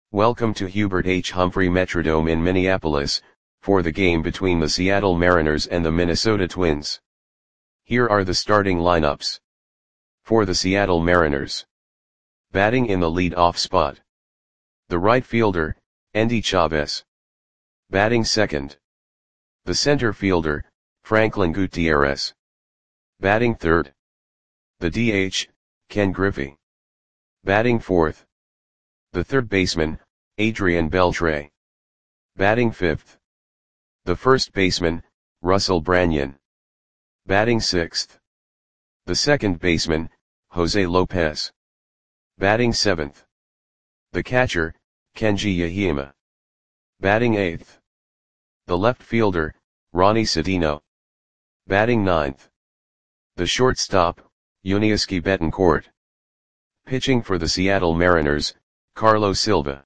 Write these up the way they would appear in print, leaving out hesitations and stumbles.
Welcome to Hubert H. Humphrey Metrodome in Minneapolis, for the game between the Seattle Mariners and the Minnesota Twins. Here are the starting lineups. For the Seattle Mariners. Batting in the lead-off spot. The right fielder, Endy Chavez. Batting second. The center fielder, Franklin Gutierrez. Batting third. The DH, Ken Griffey. Batting fourth. The third baseman, Adrian Beltre. Batting fifth. The first baseman, Russell Branyan. Batting sixth. The second baseman, Jose Lopez. Batting seventh. The catcher, Kenji Yahima. Batting eighth. The left fielder, Ronnie Sedino. Batting ninth. The shortstop, Yuniesky Betancourt. Pitching for the Seattle Mariners, Carlos Silva.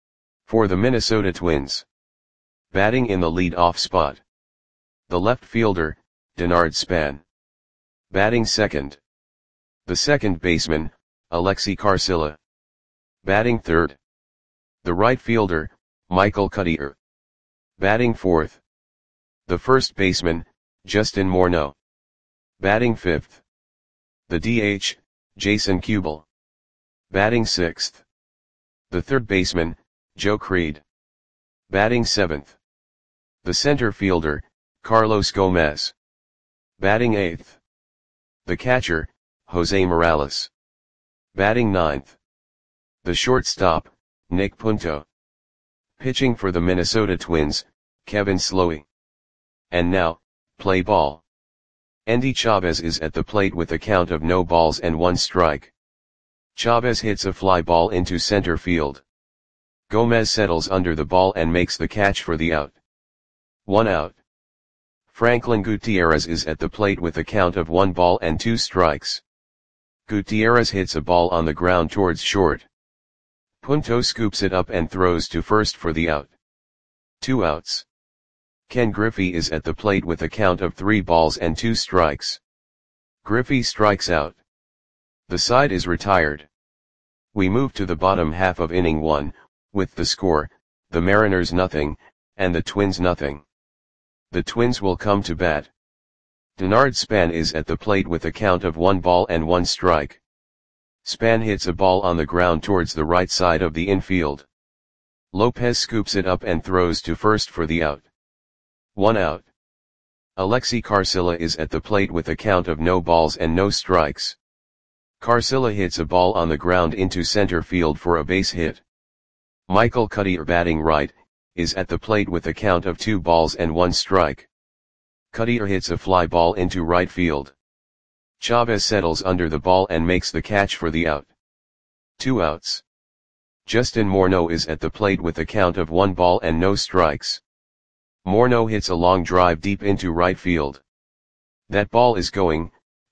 For the Minnesota Twins. Batting in the lead-off spot. The left fielder, Denard Span. Batting second. The second baseman, Alexi Carcilla. Batting third. The right fielder, Michael Cuddyer. Batting fourth. The first baseman, Justin Morneau. Batting fifth. The DH, Jason Kubel. Batting sixth. The third baseman, Joe Creed. Batting seventh. The center fielder, Carlos Gomez. Batting eighth. The catcher, Jose Morales. Batting ninth. The shortstop, Nick Punto. Pitching for the Minnesota Twins, Kevin Slowey. And now, play ball. Endy Chavez is at the plate with a count of no balls and one strike. Chavez hits a fly ball into center field. Gomez settles under the ball and makes the catch for the out. 1 out. Franklin Gutierrez is at the plate with a count of 1 ball and 2 strikes. Gutierrez hits a ball on the ground towards short. Punto scoops it up and throws to first for the out. 2 outs. Ken Griffey is at the plate with a count of 3 balls and 2 strikes. Griffey strikes out. The side is retired. We move to the bottom half of inning 1, with the score, the Mariners nothing, and the Twins nothing. The Twins will come to bat. Denard Span is at the plate with a count of 1 ball and 1 strike. Span hits a ball on the ground towards the right side of the infield. Lopez scoops it up and throws to first for the out. 1 out. Alexi Carcilla is at the plate with a count of no balls and no strikes. Carcilla hits a ball on the ground into center field for a base hit. Michael Cuddyer, batting right, is at the plate with a count of 2 balls and 1 strike. Cuddyer hits a fly ball into right field. Chavez settles under the ball and makes the catch for the out. 2 outs. Justin Morneau is at the plate with a count of 1 ball and no strikes. Morneau hits a long drive deep into right field. That ball is gone.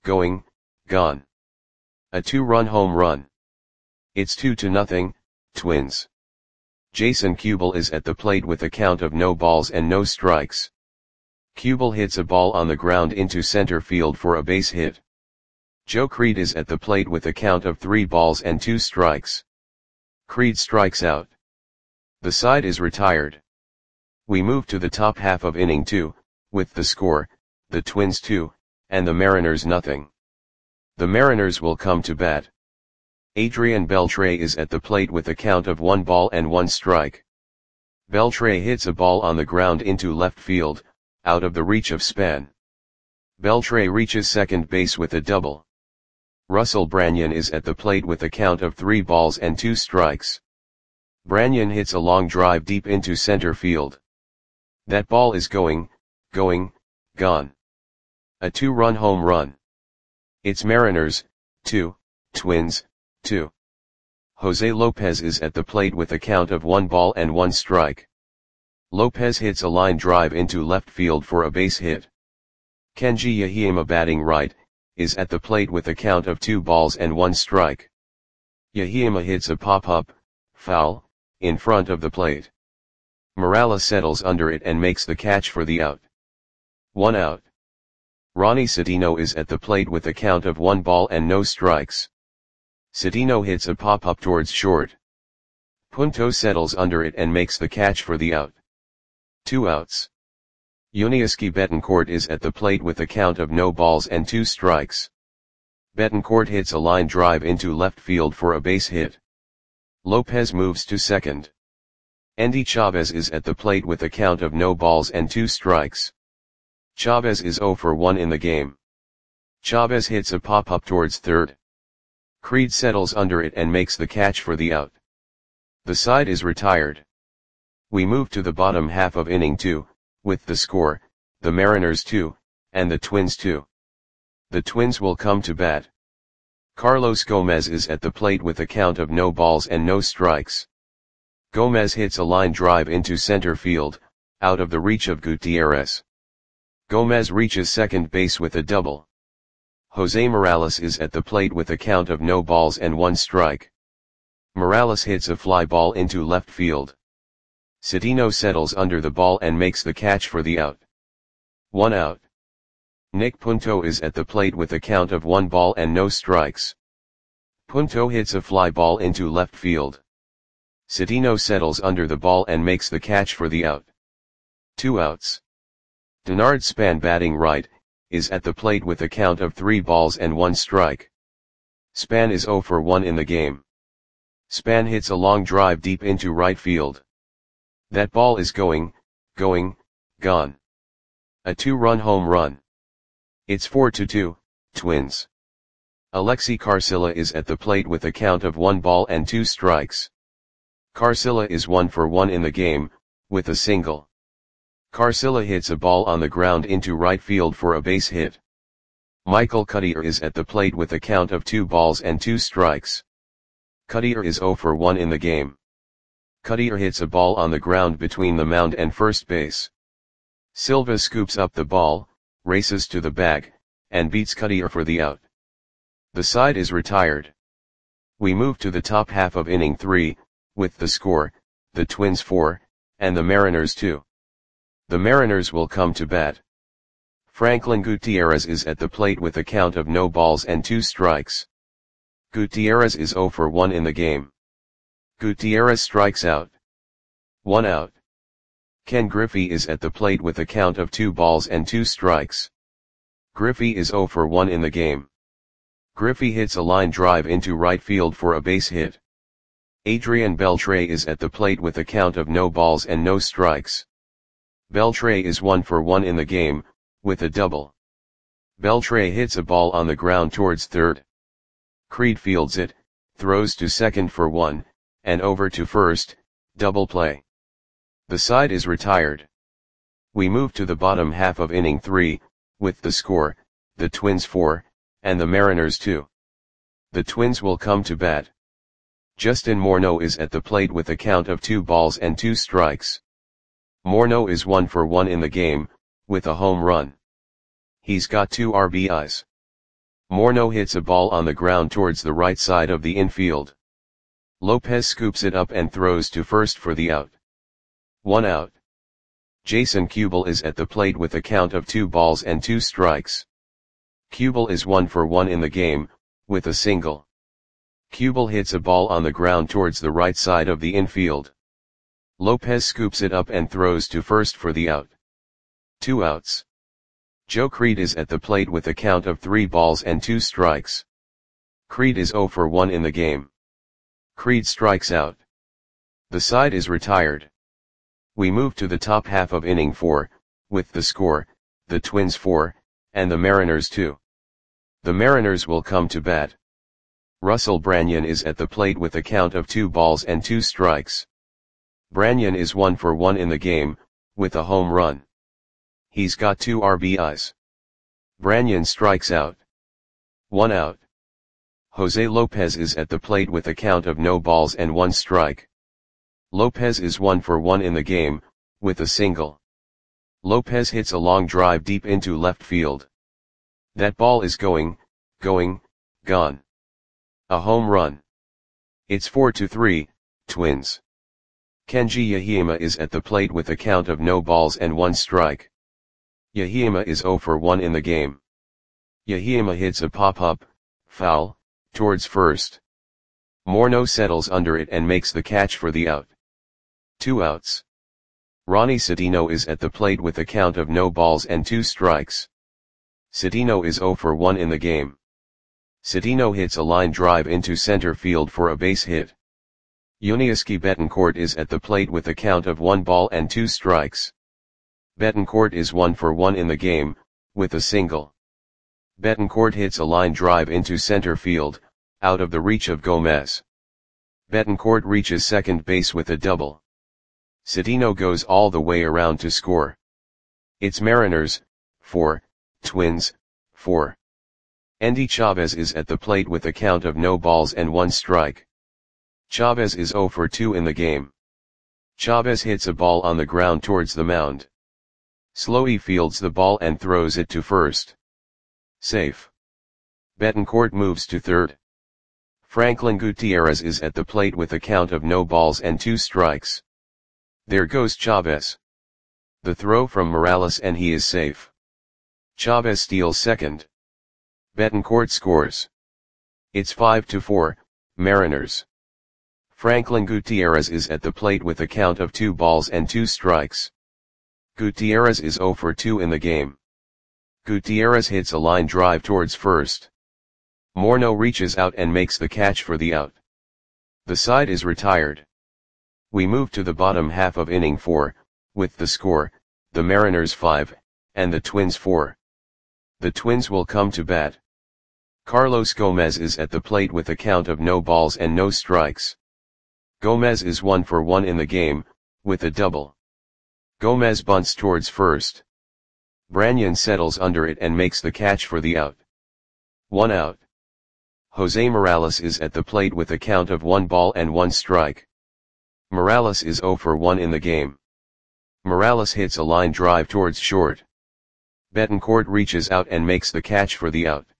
A 2-run home run. It's 2-0, Twins. Jason Kubel is at the plate with a count of no balls and no strikes. Kubel hits a ball on the ground into center field for a base hit. Joe Creed is at the plate with a count of 3 balls and 2 strikes. Creed strikes out. The side is retired. We move to the top half of inning 2, with the score, the Twins 2, and the Mariners nothing. The Mariners will come to bat. Adrian Beltre is at the plate with a count of 1 ball and 1 strike. Beltre hits a ball on the ground into left field, out of the reach of Span. Beltre reaches second base with a double. Russell Branyan is at the plate with a count of 3 balls and 2 strikes. Branyan hits a long drive deep into center field. That ball is gone. A 2-run home run. It's Mariners, 2, Twins, 2. Jose Lopez is at the plate with a count of 1 ball and 1 strike. Lopez hits a line drive into left field for a base hit. Kenji Yahima, batting right, is at the plate with a count of 2 balls and 1 strike. Yahima hits a pop-up, foul, in front of the plate. Morales settles under it and makes the catch for the out. 1 out. Ronnie Sedino is at the plate with a count of 1 ball and no strikes. Sedino hits a pop-up towards short. Punto settles under it and makes the catch for the out. 2 outs. Yuniesky Betancourt is at the plate with a count of no balls and 2 strikes. Betancourt hits a line drive into left field for a base hit. Lopez moves to second. Endy Chavez is at the plate with a count of no balls and 2 strikes. Chavez is 0 for 1 in the game. Chavez hits a pop-up towards third. Creed settles under it and makes the catch for the out. The side is retired. We move to the bottom half of inning 2, with the score, the Mariners 2, and the Twins 2. The Twins will come to bat. Carlos Gomez is at the plate with a count of no balls and no strikes. Gomez hits a line drive into center field, out of the reach of Gutierrez. Gomez reaches second base with a double. Jose Morales is at the plate with a count of no balls and 1 strike. Morales hits a fly ball into left field. Cedeno settles under the ball and makes the catch for the out. 1 out. Nick Punto is at the plate with a count of 1 ball and no strikes. Punto hits a fly ball into left field. Cedeno settles under the ball and makes the catch for the out. 2 outs. Denard Span, batting right, is at the plate with a count of 3 balls and 1 strike. Span is 0 for 1 in the game. Span hits a long drive deep into right field. That ball is gone. A 2-run home run. It's 4-2, Twins. Alexi Carcilla is at the plate with a count of 1 ball and 2 strikes. Carcilla is 1 for 1 in the game, with a single. Carcilla hits a ball on the ground into right field for a base hit. Michael Cuddyer is at the plate with a count of 2 balls and 2 strikes. Cuddyer is 0 for 1 in the game. Cuddyer hits a ball on the ground between the mound and first base. Silva scoops up the ball, races to the bag, and beats Cuddyer for the out. The side is retired. We move to the top half of inning 3, with the score, the Twins 4, and the Mariners 2. The Mariners will come to bat. Franklin Gutierrez is at the plate with a count of no balls and 2 strikes. Gutierrez is 0 for 1 in the game. Gutierrez strikes out. 1 out. Ken Griffey is at the plate with a count of 2 balls and 2 strikes. Griffey is 0 for 1 in the game. Griffey hits a line drive into right field for a base hit. Adrian Beltre is at the plate with a count of no balls and no strikes. Beltre is 1 for 1 in the game, with a double. Beltre hits a ball on the ground towards third. Creed fields it, throws to second for 1, and over to first, double play. The side is retired. We move to the bottom half of inning 3, with the score, the Twins 4, and the Mariners 2. The Twins will come to bat. Justin Morneau is at the plate with a count of 2 balls and 2 strikes. Morneau is 1 for 1 in the game, with a home run. He's got 2 RBIs. Morneau hits a ball on the ground towards the right side of the infield. Lopez scoops it up and throws to first for the out. 1 out. Jason Kubel is at the plate with a count of 2 balls and 2 strikes. Kubel is 1 for 1 in the game, with a single. Kubel hits a ball on the ground towards the right side of the infield. Lopez scoops it up and throws to first for the out. 2 outs. Joe Creed is at the plate with a count of 3 balls and 2 strikes. Creed is 0 for 1 in the game. Creed strikes out. The side is retired. We move to the top half of inning 4, with the score, the Twins 4, and the Mariners 2. The Mariners will come to bat. Russell Branyan is at the plate with a count of 2 balls and 2 strikes. Branyan is 1 for 1 in the game, with a home run. He's got 2 RBIs. Branyan strikes out. 1 out. Jose Lopez is at the plate with a count of no balls and 1 strike. Lopez is 1 for 1 in the game, with a single. Lopez hits a long drive deep into left field. That ball is gone. A home run. It's 4-3, Twins. Kenji Yahima is at the plate with a count of no balls and 1 strike. Yahima is 0 for 1 in the game. Yahima hits a pop-up, foul, towards first. Morneau settles under it and makes the catch for the out. 2 outs. Ronnie Citino is at the plate with a count of no balls and 2 strikes. Citino is 0 for 1 in the game. Citino hits a line drive into center field for a base hit. Yuniesky Betancourt is at the plate with a count of 1 ball and 2 strikes. Betancourt is 1 for 1 in the game, with a single. Betancourt hits a line drive into center field, out of the reach of Gomez. Betancourt reaches second base with a double. Citino goes all the way around to score. It's Mariners, 4, Twins, 4. Endy Chavez is at the plate with a count of no balls and 1 strike. Chavez is 0 for 2 in the game. Chavez hits a ball on the ground towards the mound. Slowey fields the ball and throws it to first. Safe. Betancourt moves to third. Franklin Gutierrez is at the plate with a count of no balls and 2 strikes. There goes Chavez. The throw from Morales and he is safe. Chavez steals second. Betancourt scores. It's 5-4, Mariners. Franklin Gutierrez is at the plate with a count of 2 balls and 2 strikes. Gutierrez is 0 for 2 in the game. Gutierrez hits a line drive towards first. Morneau reaches out and makes the catch for the out. The side is retired. We move to the bottom half of inning 4, with the score, the Mariners 5, and the Twins 4. The Twins will come to bat. Carlos Gomez is at the plate with a count of no balls and no strikes. Gomez is 1 for 1 in the game, with a double. Gomez bunts towards first. Branyan settles under it and makes the catch for the out. 1 out. Jose Morales is at the plate with a count of 1 ball and 1 strike. Morales is 0 for 1 in the game. Morales hits a line drive towards short. Betancourt reaches out and makes the catch for the out.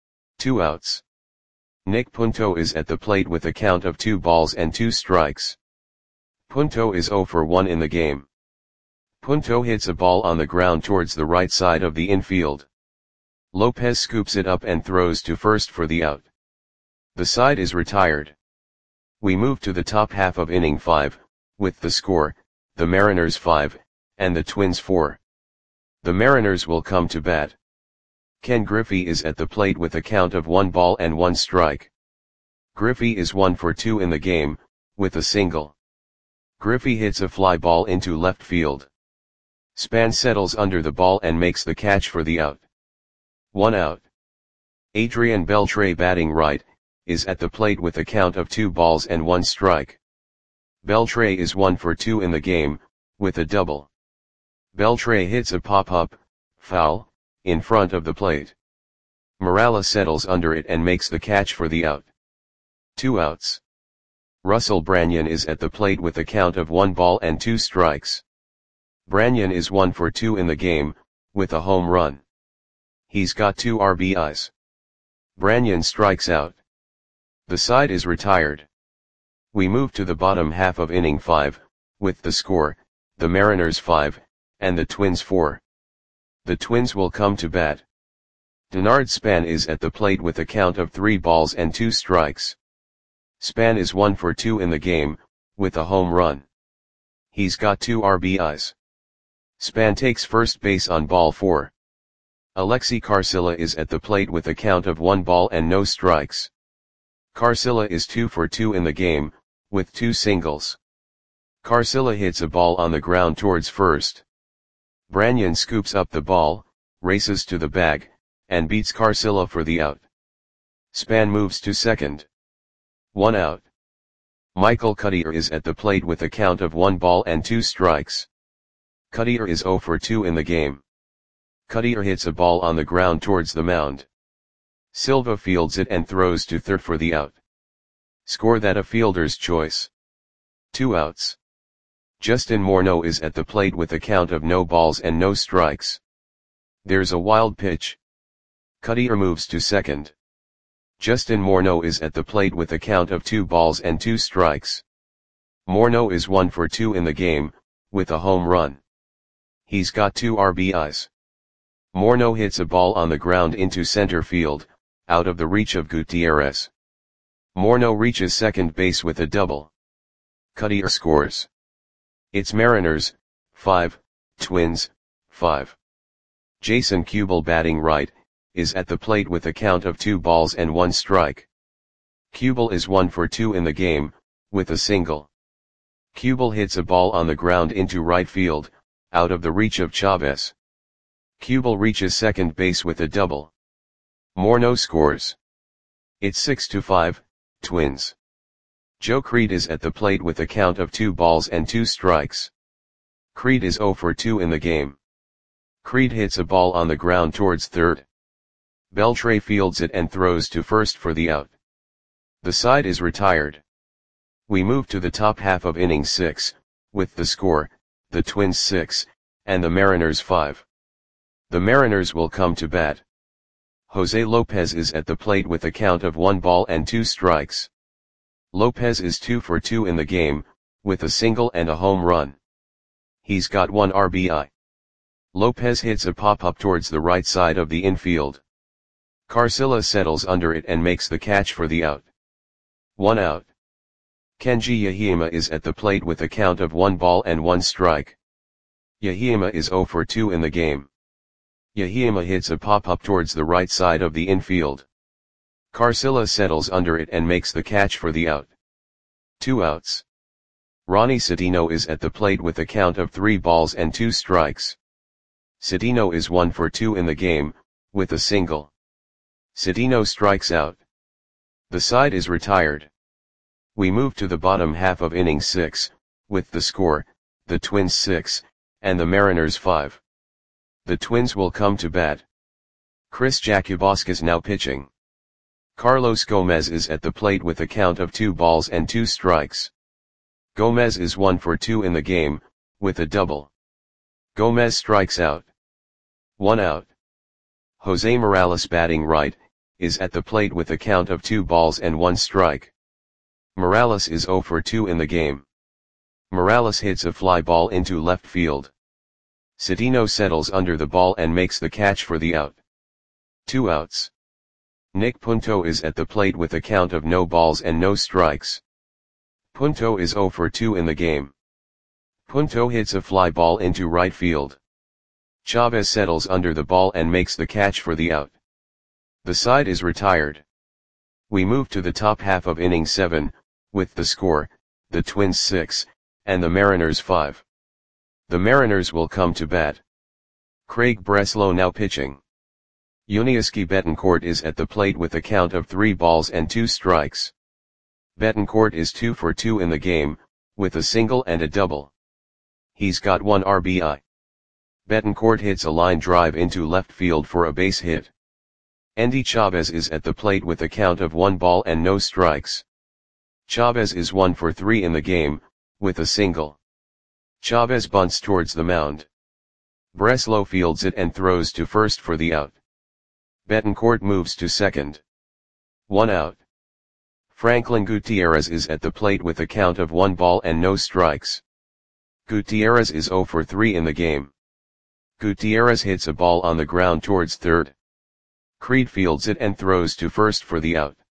2 outs. Nick Punto is at the plate with a count of 2 balls and 2 strikes. Punto is 0 for 1 in the game. Punto hits a ball on the ground towards the right side of the infield. Lopez scoops it up and throws to first for the out. The side is retired. We move to the top half of inning 5, with the score, the Mariners 5, and the Twins 4. The Mariners will come to bat. Ken Griffey is at the plate with a count of 1 ball and 1 strike. Griffey is 1 for 2 in the game, with a single. Griffey hits a fly ball into left field. Span settles under the ball and makes the catch for the out. 1 out. Adrian Beltre, batting right, is at the plate with a count of 2 balls and 1 strike. Beltre is 1 for 2 in the game, with a double. Beltre hits a pop-up, foul, in front of the plate. Morales settles under it and makes the catch for the out. 2 outs. Russell Branyan is at the plate with a count of 1 ball and 2 strikes. Branyan is 1 for 2 in the game, with a home run. He's got 2 RBIs. Branyan strikes out. The side is retired. We move to the bottom half of inning 5, with the score, the Mariners 5, and the Twins 4. The Twins will come to bat. Denard Span is at the plate with a count of 3 balls and 2 strikes. Span is 1 for 2 in the game, with a home run. He's got 2 RBIs. Span takes first base on ball 4. Alexi Carcilla is at the plate with a count of 1 ball and no strikes. Carcilla is 2 for 2 in the game, with 2 singles. Carcilla hits a ball on the ground towards first. Branyan scoops up the ball, races to the bag, and beats Carcilla for the out. Span moves to second. 1 out. Michael Cuddyer is at the plate with a count of 1 ball and 2 strikes. Cuddyer is 0 for 2 in the game. Cuddyer hits a ball on the ground towards the mound. Silva fields it and throws to third for the out. Score that a fielder's choice. 2 outs. Justin Morneau is at the plate with a count of no balls and no strikes. There's a wild pitch. Cuddyer moves to second. Justin Morneau is at the plate with a count of 2 balls and 2 strikes. Morneau is 1 for 2 in the game, with a home run. He's got 2 RBIs. Morneau hits a ball on the ground into center field, out of the reach of Gutierrez. Morneau reaches second base with a double. Cuddyer scores. It's Mariners, 5, Twins, 5. Jason Kubel, batting right, is at the plate with a count of 2 balls and 1 strike. Kubel is 1 for 2 in the game, with a single. Kubel hits a ball on the ground into right field, out of the reach of Chavez. Kubel reaches second base with a double. Morneau scores. It's 6-5, Twins. Joe Creed is at the plate with a count of 2 balls and 2 strikes. Creed is 0 for 2 in the game. Creed hits a ball on the ground towards third. Beltre fields it and throws to first for the out. The side is retired. We move to the top half of inning 6, with the score, the Twins 6, and the Mariners 5. The Mariners will come to bat. Jose Lopez is at the plate with a count of 1 ball and 2 strikes. Lopez is 2 for 2 in the game, with a single and a home run. He's got 1 RBI. Lopez hits a pop-up towards the right side of the infield. Carcilla settles under it and makes the catch for the out. 1 out. Kenji Yahima is at the plate with a count of 1 ball and 1 strike. Yahima is 0 for 2 in the game. Yahima hits a pop-up towards the right side of the infield. Carcilla settles under it and makes the catch for the out. 2 outs. Ronnie Cedeno is at the plate with a count of 3 balls and 2 strikes. Cedeno is 1 for 2 in the game, with a single. Cedeno strikes out. The side is retired. We move to the bottom half of inning 6, with the score, the Twins 6, and the Mariners 5. The Twins will come to bat. Chris Jakubowski's now pitching. Carlos Gomez is at the plate with a count of 2 balls and 2 strikes. Gomez is 1 for 2 in the game, with a double. Gomez strikes out. 1 out. Jose Morales, batting right, is at the plate with a count of 2 balls and 1 strike. Morales is 0 for 2 in the game. Morales hits a fly ball into left field. Cedeno settles under the ball and makes the catch for the out. 2 outs. Nick Punto is at the plate with a count of no balls and no strikes. Punto is 0 for 2 in the game. Punto hits a fly ball into right field. Chavez settles under the ball and makes the catch for the out. The side is retired. We move to the top half of inning 7, with the score, the Twins 6, and the Mariners 5. The Mariners will come to bat. Craig Breslow now pitching. Yuniesky Betancourt is at the plate with a count of 3 balls and 2 strikes. Betancourt is 2 for 2 in the game, with a single and a double. He's got 1 RBI. Betancourt hits a line drive into left field for a base hit. Endy Chavez is at the plate with a count of 1 ball and no strikes. Chavez is 1 for 3 in the game, with a single. Chavez bunts towards the mound. Breslow fields it and throws to first for the out. Betancourt moves to second. 1 out. Franklin Gutierrez is at the plate with a count of 1 ball and no strikes. Gutierrez is 0 for 3 in the game. Gutierrez hits a ball on the ground towards third. Creed fields it and throws to first for the out.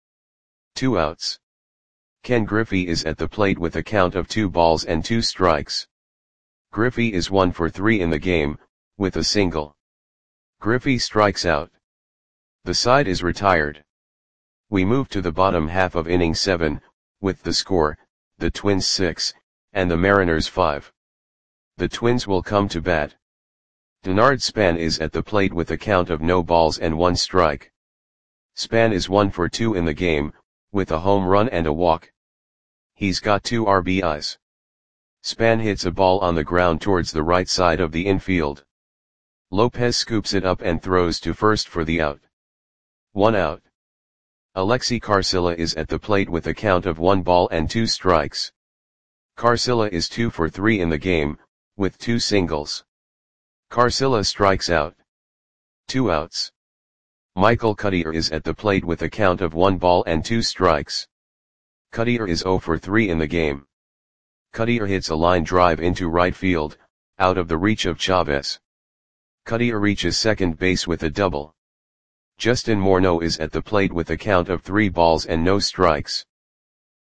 2 outs. Ken Griffey is at the plate with a count of 2 balls and 2 strikes. Griffey is 1 for 3 in the game, with a single. Griffey strikes out. The side is retired. We move to the bottom half of inning 7, with the score, the Twins 6, and the Mariners 5. The Twins will come to bat. Denard Span is at the plate with a count of no balls and 1 strike. Span is 1 for 2 in the game, with a home run and a walk. He's got 2 RBIs. Span hits a ball on the ground towards the right side of the infield. Lopez scoops it up and throws to first for the out. 1 out. Alexi Carcilla is at the plate with a count of 1 ball and 2 strikes. Carcilla is 2 for 3 in the game, with 2 singles. Carcilla strikes out. 2 outs. Michael Cuddyer is at the plate with a count of 1 ball and 2 strikes. Cuddyer is 0 for 3 in the game. Cuddyer hits a line drive into right field, out of the reach of Chavez. Cuddyer reaches second base with a double. Justin Morneau is at the plate with a count of 3 balls and no strikes.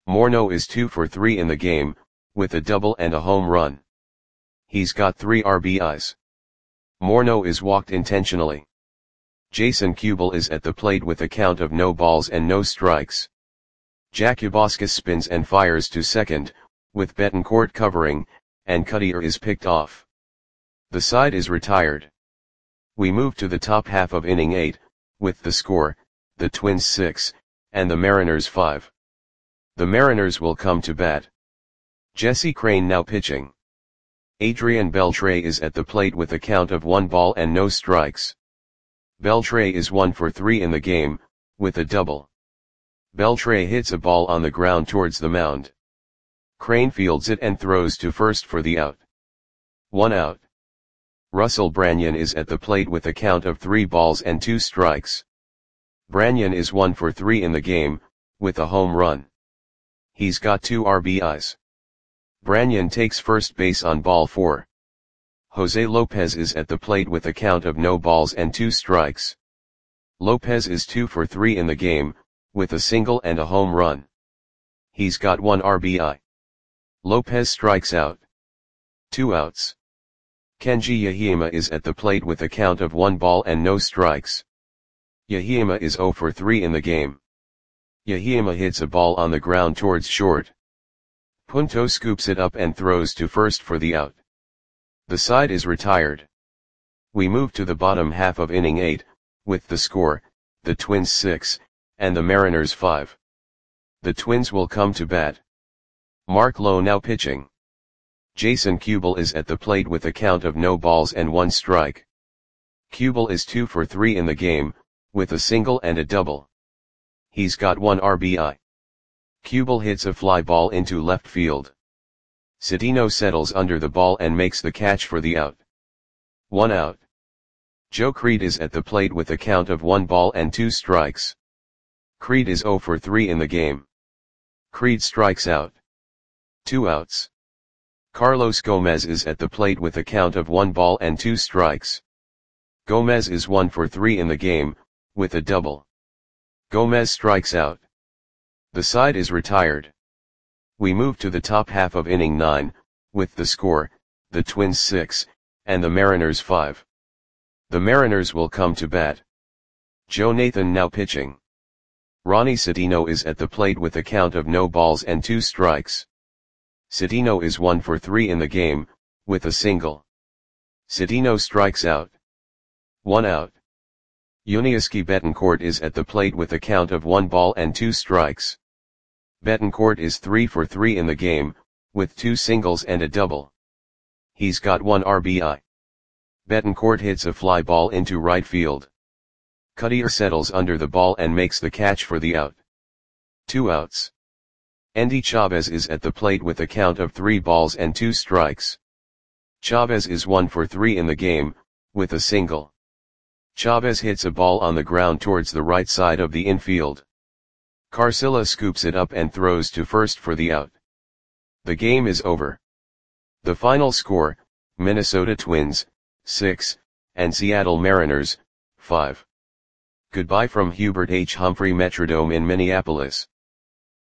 Morneau is 2 for 3 in the game, with a double and a home run. He's got 3 RBIs. Morneau is walked intentionally. Jason Kubel is at the plate with a count of no balls and no strikes. Jakubowski spins and fires to second, with Betancourt covering, and Cuttier is picked off. The side is retired. We move to the top half of inning 8, with the score, the Twins 6, and the Mariners 5. The Mariners will come to bat. Jesse Crain now pitching. Adrian Beltre is at the plate with a count of 1 ball and no strikes. Beltre is 1 for 3 in the game, with a double. Beltre hits a ball on the ground towards the mound. Crain fields it and throws to first for the out. 1 out. Russell Branyan is at the plate with a count of 3 balls and 2 strikes. Branyan is 1 for 3 in the game, with a home run. He's got 2 RBIs. Branyan takes first base on ball 4. Jose Lopez is at the plate with a count of no balls and 2 strikes. Lopez is 2 for 3 in the game, with a single and a home run. He's got 1 RBI. Lopez strikes out. 2 outs. Kenji Yahima is at the plate with a count of 1 ball and no strikes. Yahima is 0 for 3 in the game. Yahima hits a ball on the ground towards short. Punto scoops it up and throws to first for the out. The side is retired. We move to the bottom half of inning 8, with the score, the Twins 6, and the Mariners 5. The Twins will come to bat. Mark Lowe now pitching. Jason Kubel is at the plate with a count of no balls and 1 strike. Kubel is 2 for 3 in the game, with a single and a double. He's got 1 RBI. Kubel hits a fly ball into left field. Cedeno settles under the ball and makes the catch for the out. 1 out. Joe Creed is at the plate with a count of 1 ball and 2 strikes. Creed is 0 for 3 in the game. Creed strikes out. 2 outs. Carlos Gomez is at the plate with a count of 1 ball and 2 strikes. Gomez is 1 for 3 in the game, with a double. Gomez strikes out. The side is retired. We move to the top half of inning 9, with the score, the Twins 6, and the Mariners 5. The Mariners will come to bat. Joe Nathan now pitching. Ronnie Cedeno is at the plate with a count of no balls and 2 strikes. Cedeno is 1 for 3 in the game, with a single. Cedeno strikes out. 1 out. Yuniesky Betancourt is at the plate with a count of 1 ball and 2 strikes. Betancourt is 3 for 3 in the game, with 2 singles and a double. He's got 1 RBI. Betancourt hits a fly ball into right field. Cuttier settles under the ball and makes the catch for the out. 2 outs. Endy Chavez is at the plate with a count of 3 balls and 2 strikes. Chavez is 1 for 3 in the game, with a single. Chavez hits a ball on the ground towards the right side of the infield. Carcilla scoops it up and throws to first for the out. The game is over. The final score, Minnesota Twins, 6, and Seattle Mariners, 5. Goodbye from Hubert H. Humphrey Metrodome in Minneapolis.